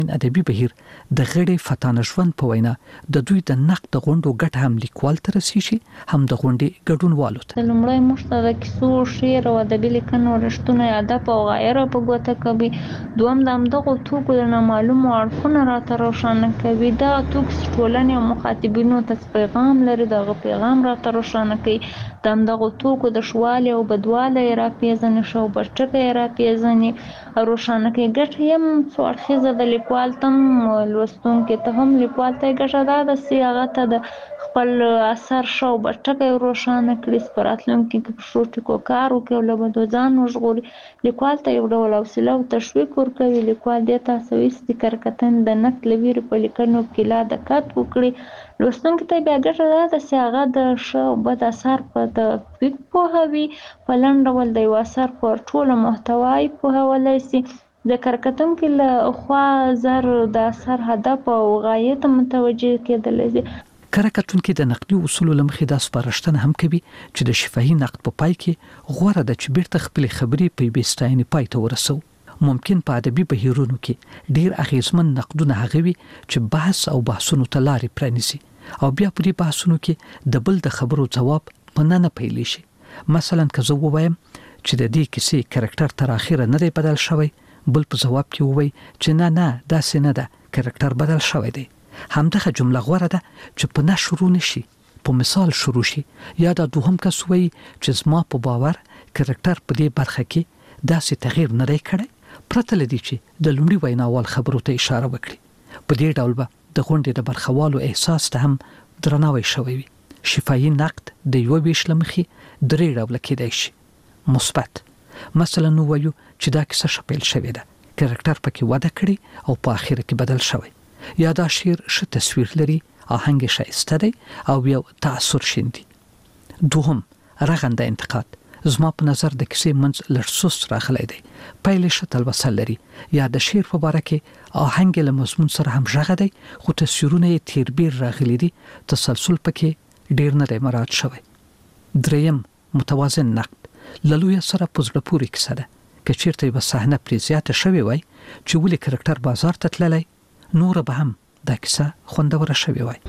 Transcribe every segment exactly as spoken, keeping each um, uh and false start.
ادبي بهیر د غړي فتانه ژوند په وینا د دوی د نقد غونډو ګټه هم لیکوال تر رسیږي هم د غونډې ګډونوالو ته. لومړی موږ ته د کیسو شعر او ادبي لیکنو رښتونه ادب او غیره په ګوته کوي. دوم د همدغو توکو د نامعلومو اړخونه راته روښانه کوي. دا توکي ټولنې او مخاطبینو ته پیغام لري، دغه پیغام راته روښانه کوي. د همدغو توکو د ښوالي او بدوالی یې راپېژني، ښه او بد ټکي یې راپېژني او روښانه کوي. ګټه یې هم څو اړخیزه د لیکوال ته هم لوستونکي ته هم لیکوال ته یې ګټه دا ده چې هغه ته د خپل اثر ښه او بد ټکی روښانه کړي، په راتلونکي کې په ښو ټکو کار وکړي او له بدو ځان وژغوري. لیکوال ته یو ډول حوصله او تشویق ورکوي. لیکوال دې ته هڅوي چې کرکټن د نقد له ویرې په لیکنو کې لا دقت وکړي. لوستونکي ته بیا ګټه دا ده چې هغه د ښه او بد اثر په تفکیک پوهوي. په لنډ ډول د یو اثر پر ټوله محتوا یې پوهولی شي. د کرکټونکي له خوا زر د اثر هدف او غایې ته متوجه کېدلی شي. کره کتونکي د نقدي اصولو له مخې دا سپارښتنه هم کوي چې د شفاهي نقد په پای کې غوره ده چې بیرته خپلې خبرې په یوې ستاینې پای ته ورسو. ممکن په ادبي بهیرونو کې ډیر اغیزمن نقدونه هغه وي چې بحث او بحثونو ته لارې پرانیزي او بیا په دې بحثونو کې د بل د خبرو ځواب په نه نه پیلی شي. مثلا که زه ووایم چې د دې کیسې کرکټر تر اخره نه دی بدل شوی، بل په ځواب کې ووایي چې نه نه داسې نه ده، کرکټر بدل شوی دی. همدغه جمله غوره ده چې په نه شروع نشي، په مثال شروع شي. یا دا دوهم کس وایي چې زما په باور کرکټر په دې برخه کې داسې تغییر نه دی کړی، پرته له دې چې د لومړي ویناوال خبرو ته اشاره وکړي. په دې ډول به د غونډې د برخوالو احساس ته هم درناوی شوی وي. شفاهي نقد د یو ویش له مخې درې ډوله کېدای شي. مثبت، مثلا وایو چې دا کیسه ښه پیل شوې ده، کرکټر پکې وده کړي او په اخر کې بدل شوی. یا دا شعر ښه تصویر لري، آهنګ ښایسته دی او یو تاثر شیندي. دوهم، رغنده انتقاد. زما په نظر د کیسې منځ لږ سست راغلی دی، پیل ښه تلوسه لري. یا د شعر په باره کې آهنګ له مضمون سره هم ژغه دی خو تصویرونه یې تیربیر راغلي دي، تسلسل پکې ډیر نه دی مراعات شوی. دریم، متوازن نقد. له لویه سره په زړه پورې کیسه ده. که چیرته یوه صحنه پرې زیاته شوې وای چې ولې کرکټر بازار ته تللی، نور به هم دا کیسه خوندوره شوې وای.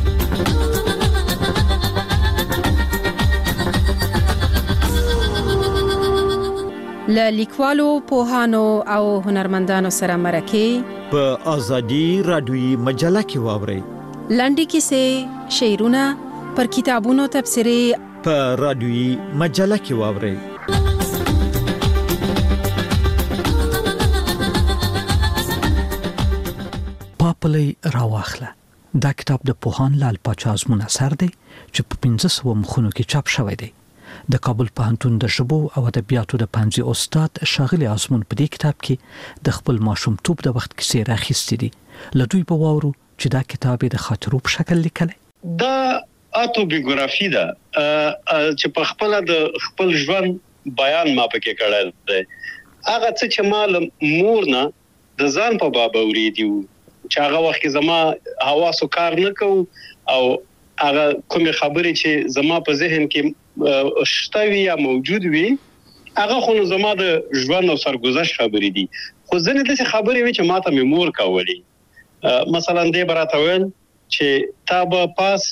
له لیکوالو، پوهانو او هنرمندانو سره مرکې په ازادي رادیوي مجله کې واورئ. لنډې کیسې، شعرونه، پر کتابونو تبصرې په رادیوي مجله کې واورئ. پاپلی راواخله. دا کتاب د پوهان لال پاچا ازمون اثر دی چې په پنځه سوه مخونو کې چاپ شوی دی. د کابل پوهنتون د ژبو او ادبیاتو د پنځه استاد ښاغلي ازمون په دې کتاب کې د خپل ماشومتوب د وخت کیسې راخیستې دي. له دوی به واورو چې دا کتاب د خاطرو په شکل لیکلی. دا اتوبیوګرافي ده چې په خپل د خپل ژوند بیان ما پکې کړل دی. هغه څه چې ما له مور نه د ځان په باب اوریدي وو چې هغه وخت کې زما حواسو کار نه کوو او هغه کومې خبرې چې زما په ذهن کې شته وي یا موجود وي هغه خو نو زما د ژوند او سرګذشت خبرې دي. خو ځینې داسې خبرې وي چې ما ته مې مور کولې. مثلا دې به راته ویل چې تا به پاس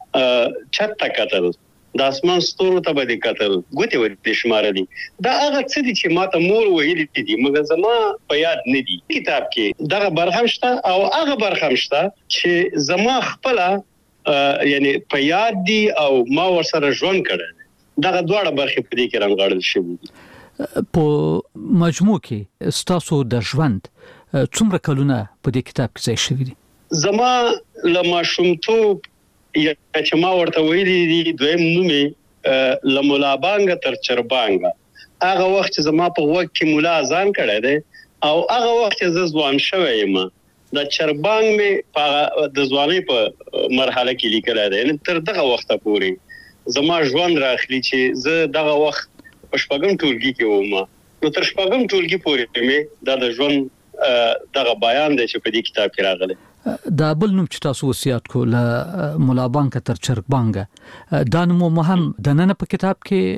چت ته کتل، د اسمان ستورو ته به دې کتل، ګوتې به دې شمارلې. دا هغه څه دي چې ما ته مور ویلي دي مګر زما په یاد نه دي. کتاب کې دغه برخه هم شته او هغه برخه هم شته چې زما خپله یعنی په یاد دي او ما ورسره ژوند کړی. دغه دواړه برخې په دې کې رانغاړل شوي دي. په مجموع کې ستاسو د ژوند څومره کلونه په دې کتاب کې ځای شوي دي؟ زما له ماشومتوب یا چې ما ورته ویلي دي دویم نومې له مولا بانګه تر چربانګه. هغه وخت چې زما په غوږ کې مولا اذان کړی دی او هغه وخت چې زه ځوان شوی یم د چربانګ مې د ځوانۍ په مرحله کې لیکلی دی. یعنې تر دغه وخته پورې زما ژوند راخلي چې زه دغه وخت په شپږم ټولګي کې وم. نو تر شپږم ټولګي پورې مې دا د ژوند دغه بیان دی چې په دې کتاب کې راغلی. دا بل نوم چې تاسو وصیت کو له مولا بانګه تر چربانګه، دا نوم هم د نن په کتاب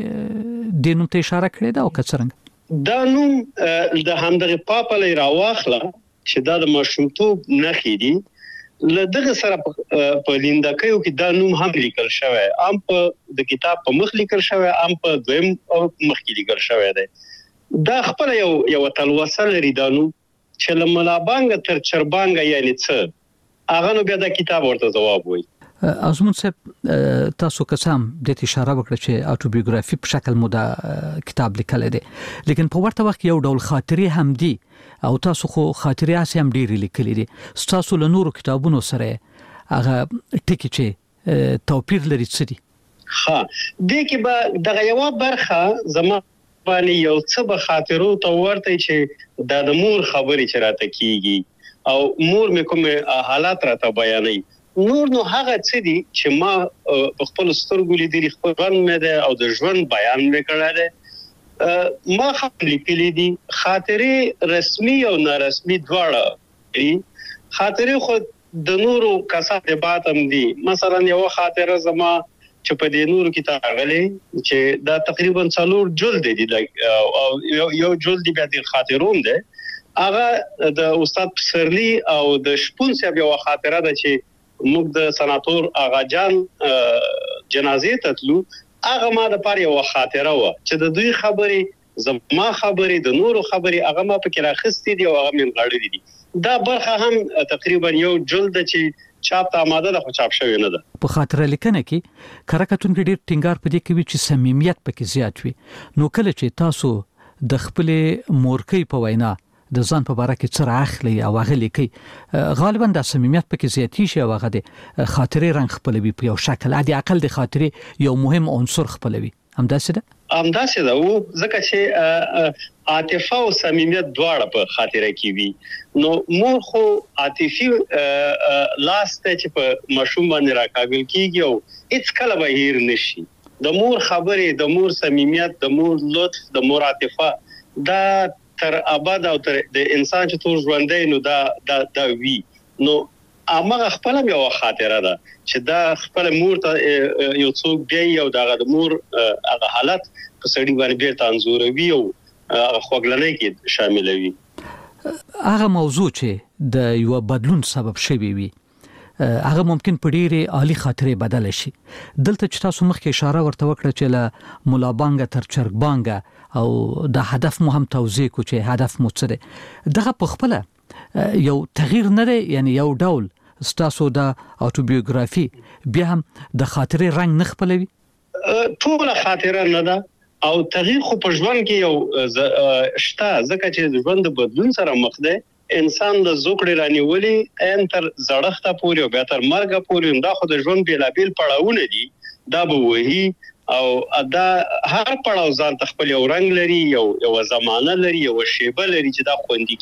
کې د نوم ته اشاره کړې ده او که څنګه؟ دا نوم د همدغه پاپلی راواخله چې دا د ماشومتوب نښې دي له دغه سره په لیندکیو کې دا نوم هم لیکل شوی ام په د کتاب په مخ لیکل شوی ام په دویم مخ کې لیکل شوی دی دا خپل یو یو تلوسه لري دا نوم چې له ملابانګ تر چربانګ یعنی څه هغه نو بیا دا کتاب ورته جواب وایي ازمون صاحب تاسو قسم د اشاره وکړه چې اتوبیوګرافي په شکل مو دا کتاب لیکل دي لیکن په ورته وخت یو ډول خاطرې هم دي او تاسو خو خاطرې اسې هم ډېری لیکلې دي تاسو له نورو کتابونو سره هغه ټکی چې توپیر لري څه دي ها د کې به دغه یو برخه زما باندې یو څه به خاطرو ته ورته چې د مور خبرې چې راته کیږي او مور مې کوم حالات راته بیانوي نور نو هغه څه دي چې ما په خپل سترګو لیدلي خپل مې ده او د ژوند بیان مې کړی دی ما خپل لیکلي دي خاطرې رسمي او نارسمي دواړه خاطرې خو د نورو کسانو بات هم دي مثلا یو خاطره زما چې په دې نورو کې تاغلي چې دا تقریبا څلور جلد دي او یو جلد بیا د خاطرون ده هغه د استاد پسرلی او د شپون صاحب یو خاطره ده چې موږ د سناتور آغا جان جنازې ته تلو هغه ما د پاره یو خاطره و چې د دوی خبرې زما خبرې د نورو خبرې هغه ما پکې راخستې دي او هغه من غاړې دي دا برخه هم تقریبا یو جلد چې چاپ ته آماده ده خو چاپ شوی نه ده په خاطره لیکنه کې کارکتون کې ډېر ټینګار پدې کوي چې صمیمیت پکې زیات وي نو کله چې تاسو د خپل مورکۍ په وینا د ځان په اړه کې څه راخلي او هغه لیکي غالبا د صمیمیت پکې زیاتی شي او هغه د خاطرې رنګ خپلوي په یو شکل عادي عقل د خاطرې یو مهم عنصر خپلوي همداسې ده همداسې ده او ځکه چې عاطفه او صمیمیت دواړه په خاطره کې وي نو مور خو عاطفي لاسته چې په مشوم باندې راکاږل کیږي او هیڅ کله به هیر نشي د مور خبرې د مور صمیمیت د مور لطف د مور عاطفه دا تر ابد او تر د انسان چې ټول ژوندې نو دا دا دا وی نو امغه خپل یو خاطره ده چې دا خپل مور ته یو څوک دی او دا د مور هغه حالت په سړي باندې بیرته انزوروي او خوګلنۍ کې شامل وي هغه موضوع چې د یو بدلون سبب شوی وي هغه ممکن په ډیره عالی خاطرې بدل شي دلته چې تاسو مخکې اشاره ورته وکړه چې له ملابانګ تر چرګبانګ او د هدف مو هم توضیح کو چې هدف مو څه دی دغه په خپل یو تغییر نه دی یعنی یو ډول ستاسو د اتوبیوګرافي بیا هم د خاطرې رنګ نه خپلوي ټول خاطره نه ده او تغییر خو په ژوند کې یو شته ځکه چې ژوند د بدلون سره مخ دی انسان د زوکړې رانیولې ان تر زړښت پورې او بیا تر مرګ پورې دا خو د ژوند بیلابیل پړاوونه دي دا به وਹੀ او دا هر پړاو ځان تخپل یو رنگ لري یو یو زمانه لري یو شیبه لري چې دا خوندې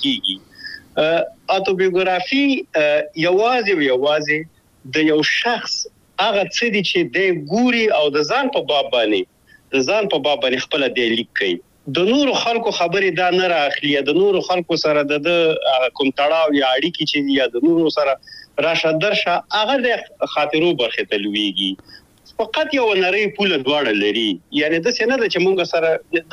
کیږي اتوبیوګرافي یوازې یوازې د یو شخص هغه څه دي چې د ګوري او د ځان په باب باندې د ځان په باب باندې خپل د لیکي د نورو خلکو خبرې دا نه راخلي د نورو خلکو سره د کوم تړاو یا اړیکې چې یا د نورو سره راشه درشه هغه د خاطرو برخه تلويږي فقط یو نری پوله دواړه لري یعنی د څه نه ده چې مونږ سره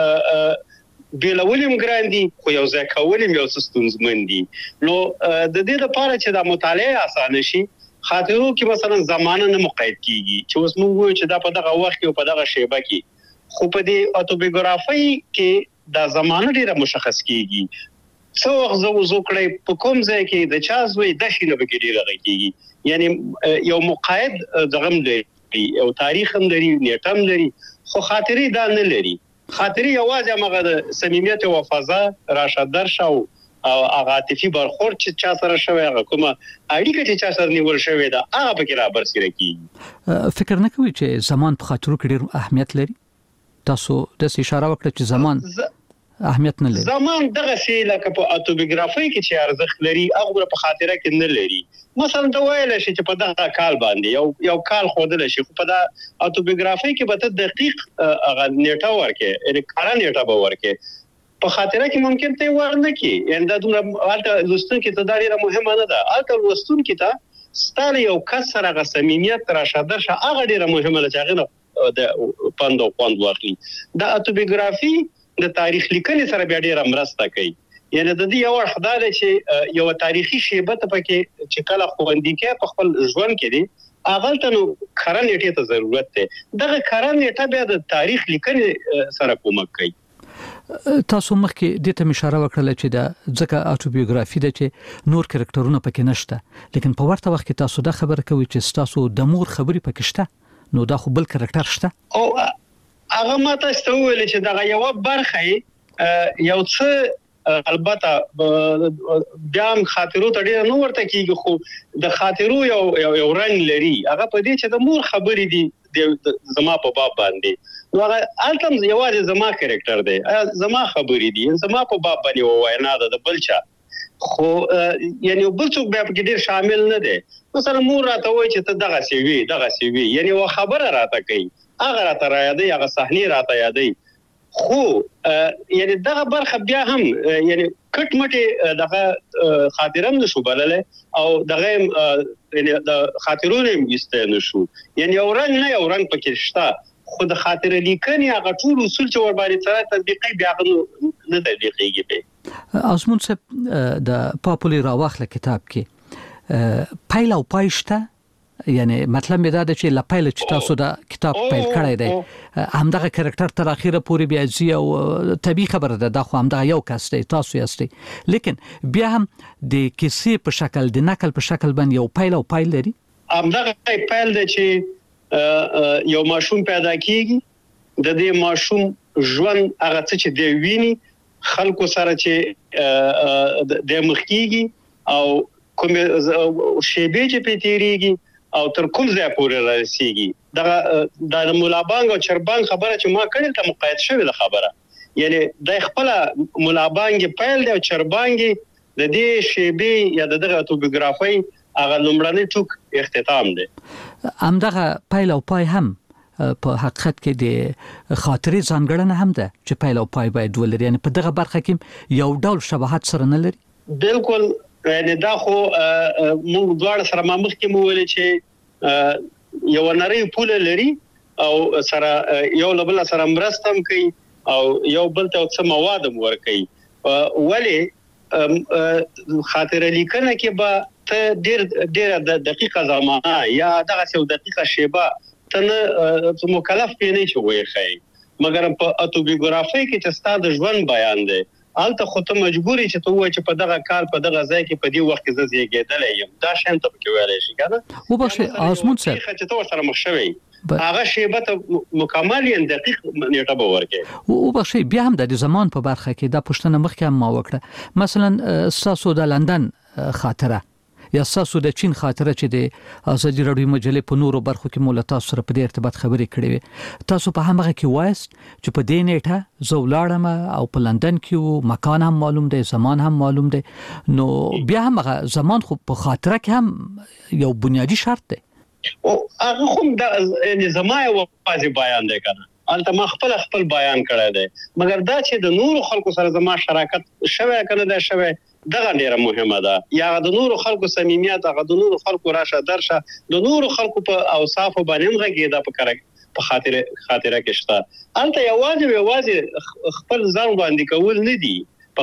دا بیلولم ګراندي خو یو ځای کولم یو ستونزمن دي نو د دې لپاره چې دا مطالعه اسانه شي خاطرو کې مثلا زمانه نه مقید کیږي چې اوس مونږ وایو چې دا په دغه وخت کې او په دغه شیبه کې خو په دې اتوبیوګرافي کې دا زمانه ډیره مشخص کیږي څو وخت زو زو کړی په کوم ځای کې د چا زوی د شینه به ډیره کیږي یعنی یو مقید دغم دی او تاریخ هم لري نیټه هم لري خو خاطرې دا نه لري خاطرې یوازې هغه د صمیمیت او وفازه راشه درشه او هغه عاطفي برخورد چې چا سره شوی هغه کومه اړیکه چې چا سره نیول شوی دا هغه پکې را برسېره کیږي فکر نه کوي چې زمان په خاطرو کې ډېر اهمیت لري تاسو د اشاره وکړه چې زمان اهمیت نه لري زمان دغه شی لکه په اتوبیوګرافي کې چې ارزښت لري هغه په خاطره کې نه لري مثلا دا وایل شي چې په دغه کال باندې یو یو کال خودل شي خو په دا اتوبیوګرافي کې به ته دقیق هغه نیټه ورکې یعنی کار نیټه به ورکې په خاطره کې ممکن ته ورنه کې یعنی دا دومره الته لوستون کې ته دا ډیره مهمه نه ده الته لوستون کې ته ستاره یو کسر هغه صمیمیت راشه درشه هغه ډیره مهمه ده چې هغه د پاندو پاند واخلي دا اتوبیوګرافي د تاریخ لیکنې سره بیا ډیره مرسته کوي یعنی د دې یو خدای چې یو تاریخي شیبه ته پکې چې کله خوندې کې په خپل ژوند کې دي هغه ته نو کارن نیټه ته ضرورت ده دغه کارن نیټه بیا د تاریخ لیکنې سره کومک کوي. تاسو مخکې د ته اشاره وکړه چې د ځکه اټوبیوګرافي ده چې نور کریکټرونه پکې نشته لیکن په ورته وخت کې تاسو دا خبره کوي چې تاسو د مور خبري پکې شته نو دا خو بل کریکټر شته او هغه ماته ستوول چې دا یو برخه یو څه البته بیا هم خاطرو ته ډیر نو ورته کیږي خو د خاطرو یو یو رنگ لري هغه په دې چې د مور خبرې دي د زما په باب باندې نو هغه التم یوازې زما کریکټر دی زما خبرې دي زما په باب باندې واینا د بلچا خو یعنی بل څوک به په ډیر شامل نه دی مثلا مور راته وایي چې ته دغه سی وی دغه سی وی یعنی و خبره راته کوي هغه راته را یادي هغه صحنه راته یادي خو یعنی دغه برخه بیا هم یعنی کټ مټه دغه خاطرم نشو بلله او دغه یعنی د خاطرونو مست نشو یعنی اورنګ نه اورنګ پکې شته خو د خاطر لیکنې هغه ټول اصول چې ور باندې سره تطبیقي بیا نه تطبیقيږي به ازمون صاحب د پاپولي راوخله کتاب کې پایل او پایشته یعنی مطلب می دا چې لپایل چې تاسو دا کتاب پیل کړی دی همدغه کریکټر تر اخیره پورې بیا زی او طبي خبره ده دا خو همدغه یو کس دی تاسو یاستئ لیکن بیا هم د کیسې په شکل د نقل په شکل باندې یو پیل او پایل لري همدغه پیل دی چې یو ماشوم پیدا کیږي د دې ماشوم ژوند هغه څه چې دی ویني خلکو سره چې د مخکیږي او کوم شیبه چې پیتیریږي او تر کوم ځای پورې رسیږي دا د مولا بانګ او چربانګ خبره چې ما کړل ته مقاید شوی د خبره یعنی د خپل مولا بانګ پیل دی او چربانګ د دې شیبه یا دغه اټوبیوګرافي هغه لومړنی ټوک اختتام دی همدغه پیل او پای هم په حقیقت کې د خاطرې ځانګړنه هم ده چې پیل او پای باید ولري یعنی په دغه برخه کې یو ډول شباهت سره نه لري بالکل یعنی دا خو موږ دواړه سره مخ کې مو ویل چې یو نری پول لري او سره یو بل سره مرستم کوي او یو بل ته څه مواد ور کوي ولی خاطر لیکنه کې به ته ډیر ډیر د دقیقه زمانه یا دغه څو دقیقه شیبه ته مکلف پېنې شوی خی مګر په اټوبیوګرافي کې چې ستاسو ژوند بیان دی الته خو ته مجبورې چې ته وای چې په دغه کال په دغه ځای کې په دې وخت کې زه زیږیدل یم دا شین ته کې ویلې شي کنه و بخښه ازمون صاحب چې ته سره مخ شوی هغه شیبه ته مکمل یا دقیق نیټه به ورکې و بخښه بیا هم د زمان په برخه کې دا پښتنه مخکې هم ما وکړه مثلا تاسو د لندن خاطره یا تاسو د چین خاطره چې د ازادي راډیو مجلې په نورو برخو کې مولا تاسو سره په دې ارتباط خبرې کړې وي تاسو په هغه کې وایست چې په دې نیټه زولاړم او په لندن کې مکان هم معلوم دی زمان هم معلوم دی نو بیا هم هغه زمان خو په خاطره کې هم یو بنیادی شرط دی او هغه هم د زمای واځي بیان دی کنه البته ما خپل خپل بیان کړی دی مګر دا چې د نورو خلکو سره زما شراکت شوه کنه دا شوه دغه ډیره مهمه ده یا د نورو خلکو صمیمیت هغه د نورو خلکو راشه درشه د نورو خلکو په اوصاف باندې غږی دا په کړه په خاطر خاطره کې شته البته یوازې یوازې خپل ځان باندې کول نه دي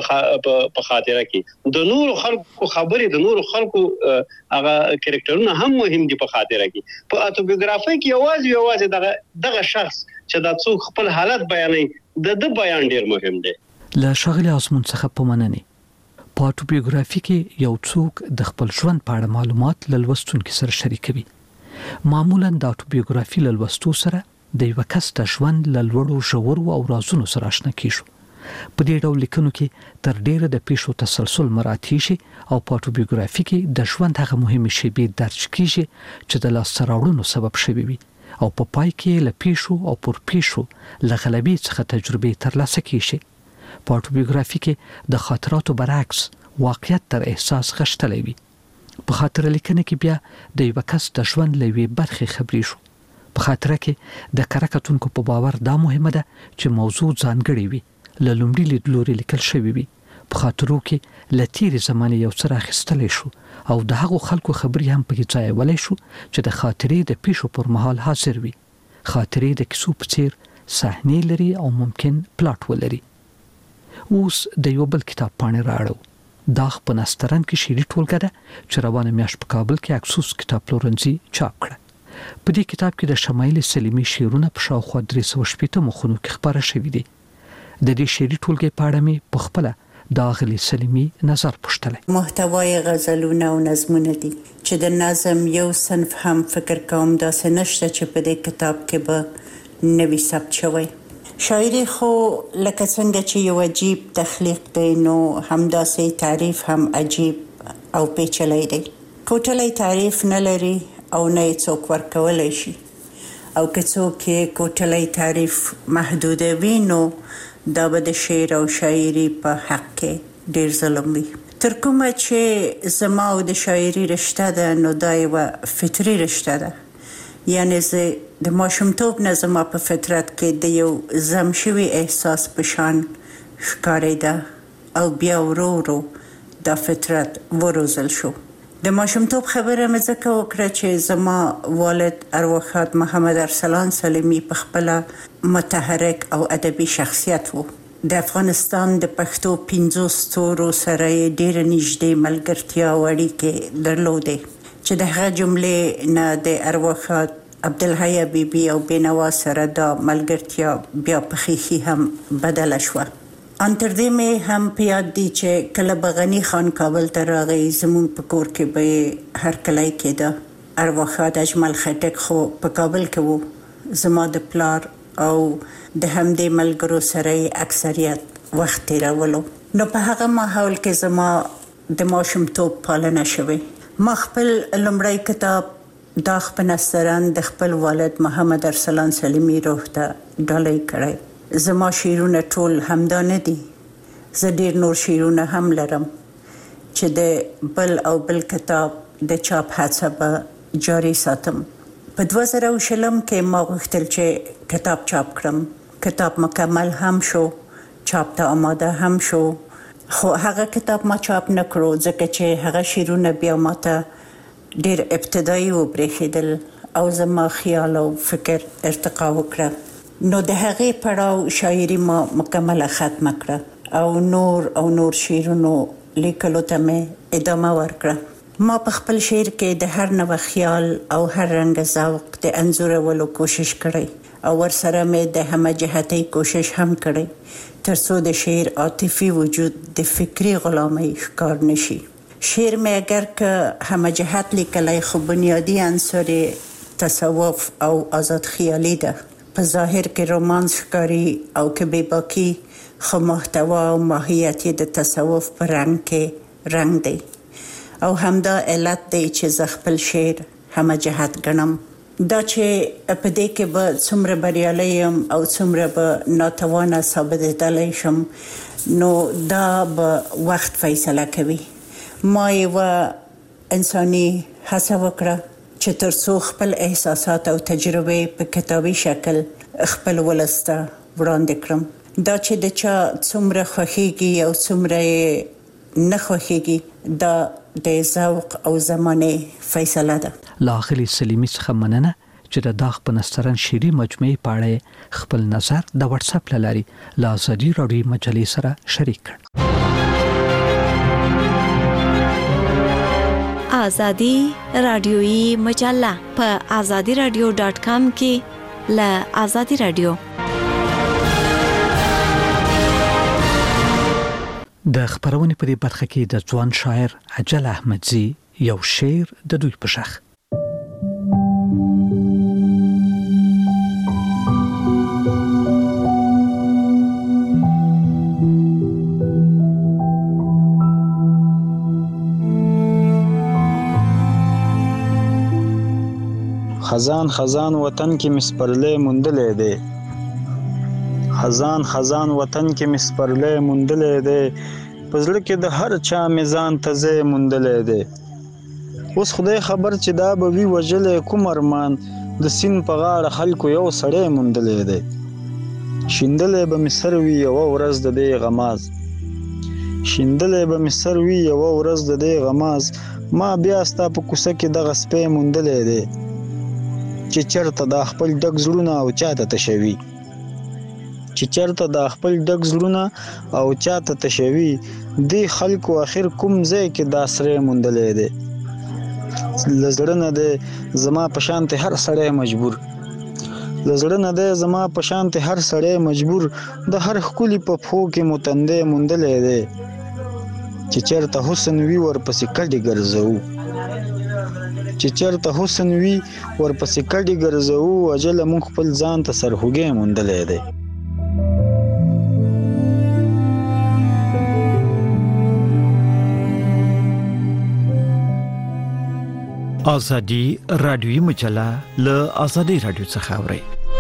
په خاطره کې د نورو خلکو خبرې د نورو خلکو هغه کریکټرونه هم مهم دي په خاطره کې په اټوبیوګرافي کې یوازې یوازې دغه دغه شخص چې د څوک خپل حالت بیانوي د د بیان ډیر مهم دی له شغله اسمن څخه په مننه په اټوبیوګرافي کې یو څوک د خپل ژوند په اړه معلومات لوستونکو سره شریکوي معمولا د اټوبیوګرافي لوستو سره د یو کس د ژوند لوړو ژورو او رازونو سره آشنا کیږو په دې ډول لیکنو کې تر ډیره د پیښو تسلسل مراعات شي او په اټوبیوګرافي کې د ژوند هغه مهمه شیبې درج کیږي چې د لاس راوړلو سبب شوي وي او په پای کې له پیښو او پر پیښو لغلبي څخه تجربه ترلاسه کیږي په اټوبیوګرافي کې د خاطراتو برعکس واقعیت تر احساس غشتلی وي په خاطر لیکنه کې بیا د یو کس د ژوند لوي برخه خبري شو په خاطر کې د کارکتونکو په باور دا مهمه ده چې موضوع ځانګړی وي لومړی لیدلوري لیکل شوی وي په خاطرو کې لتیری زمانه یو څه راخستلی شو او د هغو خلکو خبري هم پکې ځای ولای شو چې د خاطرې د پیښو پر مهال حاضر وي خاطرې د کیسو په څیر صحنې لري او ممکن پلاټ ولري اوس د یو بل کتاب پاڼې راړو دا په نسترن کې شيري ټولګه ده چې روانه میاشت په کابل کې اکسوس کتاب پلورنځي چاپ کړه. په دې کتاب کې د شمایل سلیمی شعرونه په شاوخوا درې سوه شپږ مخونو کې خبره شوې دي. د دې شعري ټولګې په اړه مې په خپل د اغلی سلیمی نظر پوښتلی. محتوای غزلونه او نظمونه دي چې د نظم یو صنف هم فکر کوم داسې نشته چې په دې کتاب کې به نوی ثبت شوی. شاعري خو لکه څنګه چې یو عجیب تخلیق دی نو همداسې تعریف هم عجیب او پیچلی دی. کوټلی تعریف نه لري او نه یې څوک ورکولی شي او که څوک یې کوټلی تعریف محدودوي نو دا به د شعر او شاعري په حق کې ډیر ظلم وي. تر کومه چې زما او د شاعري رشته ده نو دا یوه فطري رشته ده. یعنې زه د ماشومتوب نه زما په فطرت کې د یو ضم شوي احساس په شان ښکارېده او بیا ورو ورو دا فطرت وروزل شو. د ماشومتوب خبره مې ځکه وکړه چې زما والد ارواښاد محمد ارسلان سلیمی په خپله متحرک او ادبي شخصیت و. د افغانستان د پښتو پنځو ستورو سره یې ډېره نږدې ملګرتیا او اړیکې درلودې چې د هغه جملې نه د ارواښاد عبدالحی بیبي او بینوا سره دا ملګرتیا بیا په خیخي هم بدله شوه. ان تر دې مې هم په یاد دي چې کله به غني خان کابل ته راغی زموږ په کور کې به یې هرکلی کېده. ارواښاد اجمل خټک خو په کابل کې و. زما د پلار او د همدې ملګرو سره یې اکثریت وخت تېرولو. نو په هغه ماحول کې زما د ماشومتوب پالنه شوې. ما خپل لومړی کتاب داغ په نسترن د خپل والد محمد ارسلان سلیمی روح ته ډالۍ کړی. زما شعرونه ټول همدا نه دي. زه ډیر نور شعرونه هم لرم چې د بل او بل کتاب د چاپ هڅه به جاري ساتم. په دوه زره او شلم کې ما غوښتل چې کتاب چاپ کړم. کتاب مکمل هم شو، چاپ ته آماده هم شو، خو هغه کتاب ما چاپ نه کړو ځکه چې هغه شعرونه بیا ماته ډیر ابتدایي وبرېښېدل او زما خیال او فکر ارتقا وکړه. نو د هغې پړاو شاعري ما مکمله ختمه کړه او نور او نور شعرونو لیکلو ته مې ادامه ورکړه. ما په خپل شعر کې د هر نوع خیال او هر رنګ ذوق د انځورولو کوشش کړی او ورسره مې د همه جهتۍ کوشش هم کړی تر څو د شعر عاطفي وجود د فکري غلامۍ ښکار نشي. شعر مې اگر که همه جهت لیکلی خو بنیادی عنصر تصوف او آزاد خیالي ده. په ظاهر کې رومانس ښکاري او که بېباکي خو محتوا او ماهیت د تصوف په رنګ کې رنګ دی او همدا علت دی چې زه خپل شعر همه جهت ګڼم. دا چې په دې کې به څومره بریالی یم او څومره به ناتوانه ثابتېدلی شم نو دا به وخت فیصله کوي. ما یوه انساني هڅه وکړه چې تر څو خپل احساسات او تجربې په کتابي شکل خپل ولس ته وړاندې کړم. دا چې د چا څومره خوښیږي او څومره یې نه خوښیږي دا د ذوق او زمانې فیصله ده. له اغلی سلیمی څخه مننه چې د داغ په نسترن شعري مجموعې په اړه خپل نظر د واتس اپ له لارې له ازادي راډیو مجلې سره شریک کړ. ازادي رادیویی مجله په ازادي رادیو ډاټ کام کې له ازادي رادیو د خبرونې په دې برخه کې د ځوان شاعر اجل احمدزي یو شعر د دوی په شخ. خزان خزان وطن کې مسپرلې مندلې ده. خزان خزان وطن کې مسپرلې مندلې ده. پزړه کې د هر چا میزان تزه مندلې ده. اوس خدای خبر چې دا به وی وجلې کوم ارمان د سین په غاړه خلکو یو سړی مندلې ده. شیندلې به مصر وی یو ورځ د دې غماز. شیندلې به مصر وی یو ورځ د دې غماز. ما بیا ستا په کوڅه کې د غسپې مندلې ده چې چرته د خپل ډک زړونه او چاته تشوي. چې چرته د خپل ډک زړونه او چاته تشوي دی خلکو اخر کوم ځای کې دا سره موندلې ده لزړه نه ده زما په شانته هر سړی مجبور لزړه نه ده زما په شانته هر سړی مجبور د هر خولي په پخو کې متندې موندلې ده چې چرته حسن وی ورپسې کډي ګرځو چې چرته حسن وی ورپسې کډي ګرځو اجل مونږ خپل ځان ته سرهوګې موندلې ده ازادي رادیوي مجله له ازادي رادیو څخه اوري.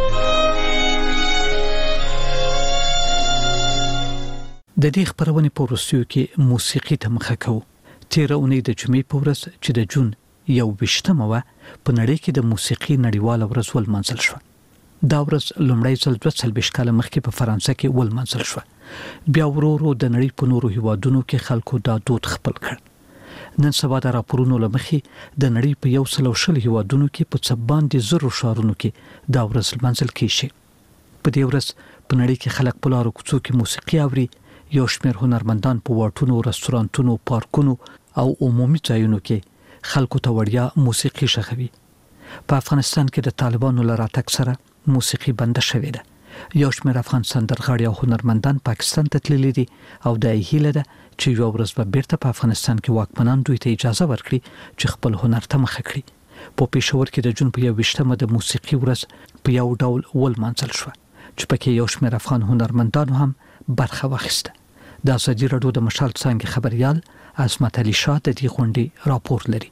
د دې خبرونه په وروستیو کې موسیقي ته مخه کوو. تیر اونۍ د جمعې په ورځ چې د جون یو ویشتمه وه په نړۍ کې د موسیقي نړیواله ورځ ولمانځل شوه. دا ورځ لومړی ځل دوه څلوېښت کاله مخکې په فرانسه کې ولمانځل شوه. بیا ورو ورو د نړۍ په نورو هیوادونو کې خلکو دا دود خپل کړ. نن سبا د راپورونو له مخې د نړۍ په یو سل او شل هیوادونو کې په څه باندې زرو ښارونو کې دا ورځ لمانځل کیږي. په دې ورځ په نړۍ کې خلک په لارو کوڅو کې موسیقي اوري. یو شمېر هنرمندان په واټونو، رستورانتونو، پارکونو او عمومي ځایونو کې خلکو ته وړیا موسیقي ښخوي. په افغانستان کې د طالبانو له راتګ سره موسیقي بنده شوې ده. یو شمېر افغان سندرغاړي او هنرمندان پاکستان ته تللي دي او د هیله ده چې یو ورځ به بیرته په افغانستان کې واکمنان دوی ته اجازه ورکړي چې خپل هنر ته مخه کړي. په پېښور کې د جون په یو ویشتمه د موسیقي ورځ په یو ډول ولمانځل شوه چې پکې یو شمېر افغان هنرمندانو هم برخه واخیسته. د ازادي راډیو د مشال څانګې خبريال عصمت علي شاه د دې غونډې راپور لري.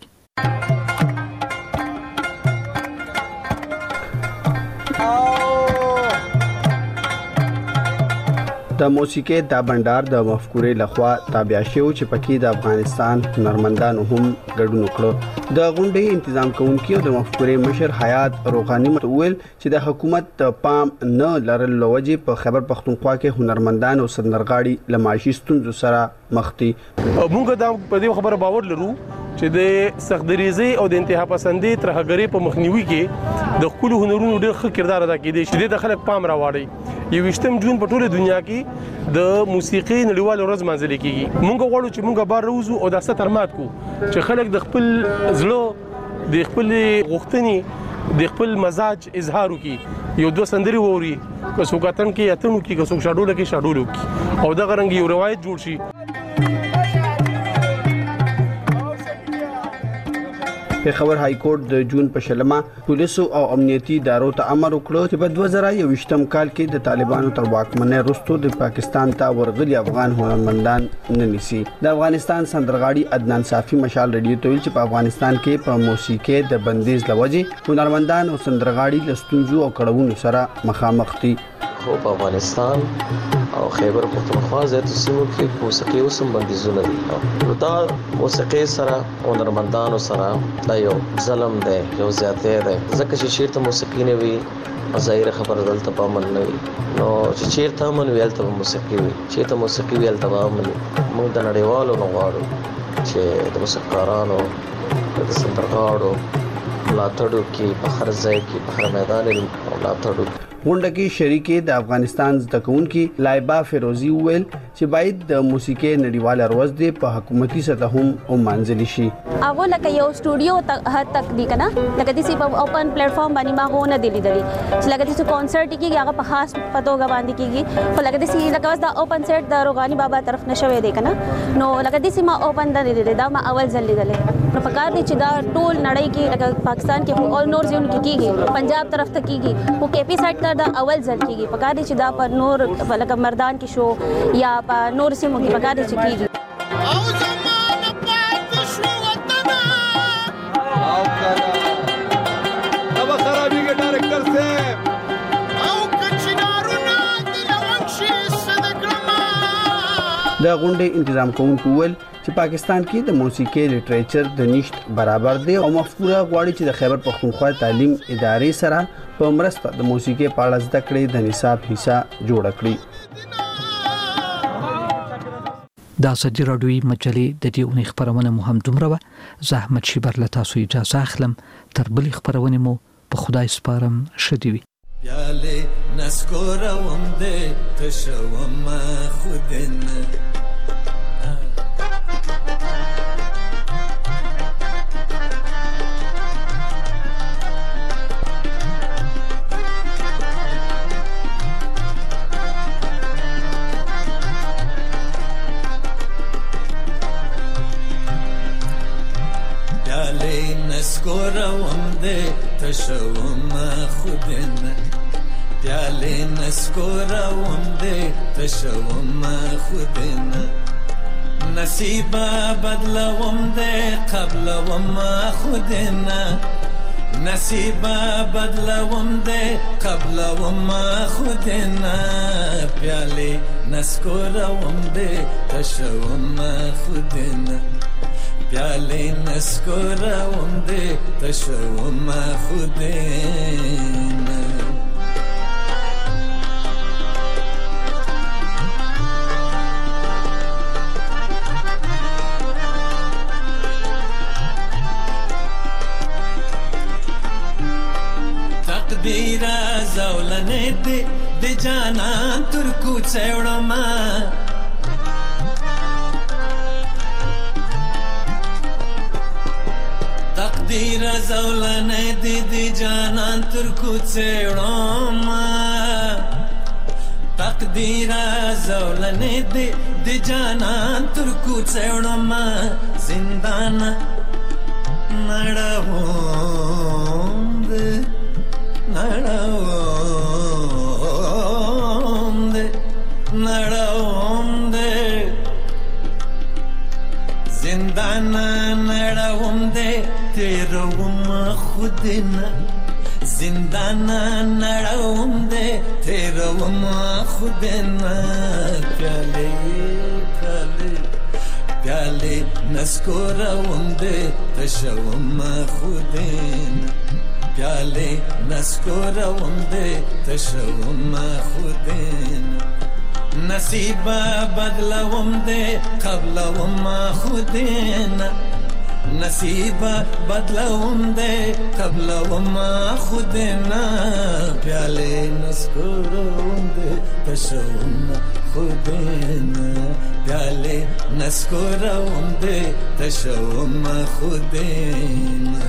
د موسیقي دا بندر د مفکورې لخوا تابع شو چې پکې د افغانستان هنرمندانو هم ګډون وکړ. د غونډې تنظیم کوونکي د مفکورې مشر حیات روغانی متول چې د حکومت د پام نه لرل لوجې په خیبر پختونخوا کې هنرمندان او سندرغاړي لماشي ستونزو سره مخ دي. موږ دا په دې خبره باور لرو چې د سختدریزي او د انتها پسندي ترهګری په مخنیوي کې د خپل هنرونو ډېر ښه کردار ادا کړي چې د خلک پام راوړي. یو وشتم جون په ټوله دنیا کې د موسیقي نړیواله ورځ مانځل کیږي. موږ غواړو چې موږ بار روزو او د ستر مات کو چې خلک د خپل زړه د خپل غوښتنې د خپل مزاج اظهار وکړي. یو دوه سندري ووري که څوک اتن کې اتن وکړي که څوک شاډول کې شاډول وکړي او دا غرنګ یو روایت جوړ شي. پیښور های کورټ د جون په شلمه پولیسو او امنیتي ادارو ته امر وکړ چې په دوه زره یوویشتم کال کې د طالبانو تر واکمنۍ وروسته د پاکستان ته ورغلي افغان هنرمندان نه نیسي. د افغانستان سندرغاړي عدنان صافي مشال رادیو ته ویل چې په افغانستان کې په موسیقي د بندیز لوجې هنرمندان او سندرغاړي له ستونزو او کړاوونو سره مخامخ دي. خو په افغانستان او خیبر پختونخوا زیاتو سیمو کې موسیقي اوس هم بندیزونه دي. نو دا موسیقي سره هنرمندانو سره دا یو ظلم دی، یو زیاتې دی، ځکه چې چیرته موسیقي نه وي ظاهره خبره دلته په امن نه وي. نو چې چیرته امن وي هلته موسیقي وي، چیرته موسیقي وي هلته به امن وي. موږ د نړیوالو نه غواړو چې د موسیقارانو د سندرغاړو ملاتړ کې په هر ځای کې په هر میدان کې ملاتړ وکړي. غونډه کې شریکې د افغانستان زده کوونکي لایبا فیروزی ویل چې باید د موسیقي نړیواله ورځ د په حکومتي سطح هم ومانځل شي. هغه لکه یو سټوډیو هر تک دی کنه لکه د سی په اوپن پلیټ فارم باندې ما هو نه دی لیدلی چې لکه د سی کانسرت کیږي هغه په خاص پتوګه باندې کیږي خو لکه د سی لکه واس دا اوپن سیټ د روغانی بابا طرف نشوي دی کنه نو لکه د سی ما اوپن د لیدل دا ما اول ځل لیدل نو فکر دي چې دا ټول نړۍ کې لکه پاکستان کې اول نور ځون کې کیږي پنجاب طرف ته کیږي خو کې پی سیټ دا اول ځل کیږي فکر دي چې دا پر نور لکه مردان کې شو یا په نور سیمو کې فکر دي چې کیږي. د غونډې تنظیم کوونکو ویل چې پاکستان کې د موسیقي لټریچر د نشټ برابر دی او مفکوره غواړي چې د خیبر پختونخوا تعلیم ادارې سره په مرسته د موسیقي په اړه زده کړې د نصاب حصہ جوړ کړي. د ازادي راډیوي مجلې د دې اونۍ خبرونه مو هم دومره وه. زه احمد شیبر له تاسو اجازه اخلم. تر بلې خبرونې مو په خدای سپارم. ښه دې وي. پیاله نسکورم ده تشوم خودن نسکورم ده تشوم خودن پیاله نسکورم ده تشوم خودن نصیبا بدلوم ده قبلوم خودن نصیبا بدلوم ده قبلوم خودن پیاله نسکورم ده تشوم خودن پیاله نسکورم ده تشوم خودن تقدیر زولنه ده ده جانان ترکو چوڑم تقدیر زولنه دی دی جانان ترکو چیڑم تقدیر زولنه دی دی جانان ترکو چیڑم زندان نڑاوم دے نڑاوم دے نڑاوم دے زندان نڑاوم دے تیروم خودنا زندان نڑاوم دے تیروم خودنا پیالے پیالے پیالے نسکورم دے تشوم خودنا پیالے نسکورم دے تشوم خودنا نصیبا بدلوم دے قبلوم خودنا نصیبا بدلوم دے قبلوم خودنا پیالے نسکورم دے تشوم خودنا پیالے نسکورم دے تشوم خودنا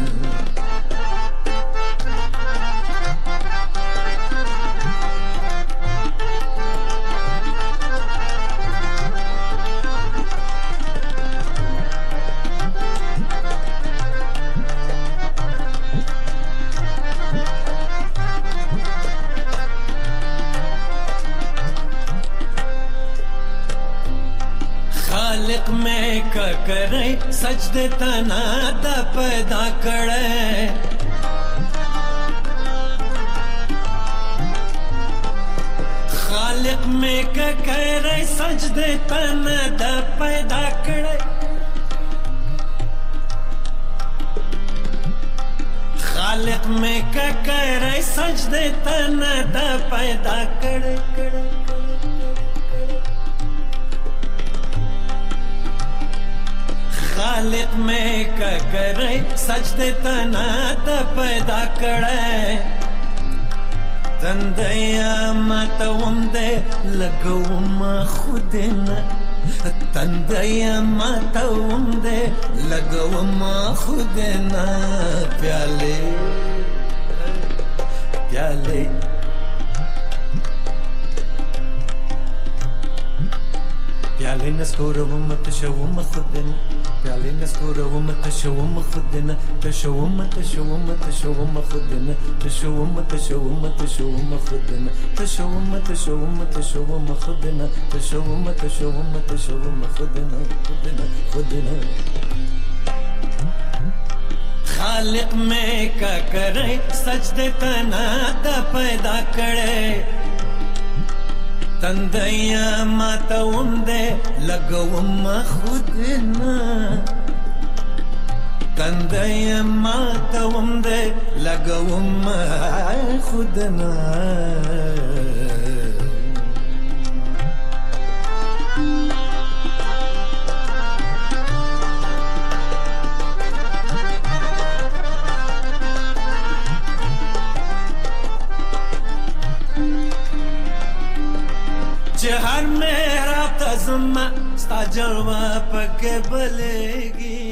خالق میں کا کرے سجدے تنا دا پیدا کرے خالق میں کا کرے سجدے تنا دا پیدا کرے خالق میں کا کرے سجدے تنا دا پیدا کرے کرے خالق میں کا کرے سجدے تنا دا پیدا کرے تندیا ماتوم دے لگوم خودنا تندیا ماتوم دے لگوم خودنا پیالے پیالے پیالے نسکورم تشوم خودنا پیالے نسکورم تشوم خودنا تشوم تشوم تشوم خودنا تشوم تشوم تشوم خودنا تشوم تشوم تشوم خودنا تشوم تشوم تشوم خودنا خودنا خودنا خالق میں کا کرے سجدے تنا دا پیدا کرے تندیا ماتوم دے لگوم خودنا تندیا ماتوم دے لگوم خودنا زما ستا جلوه پکې بلېږي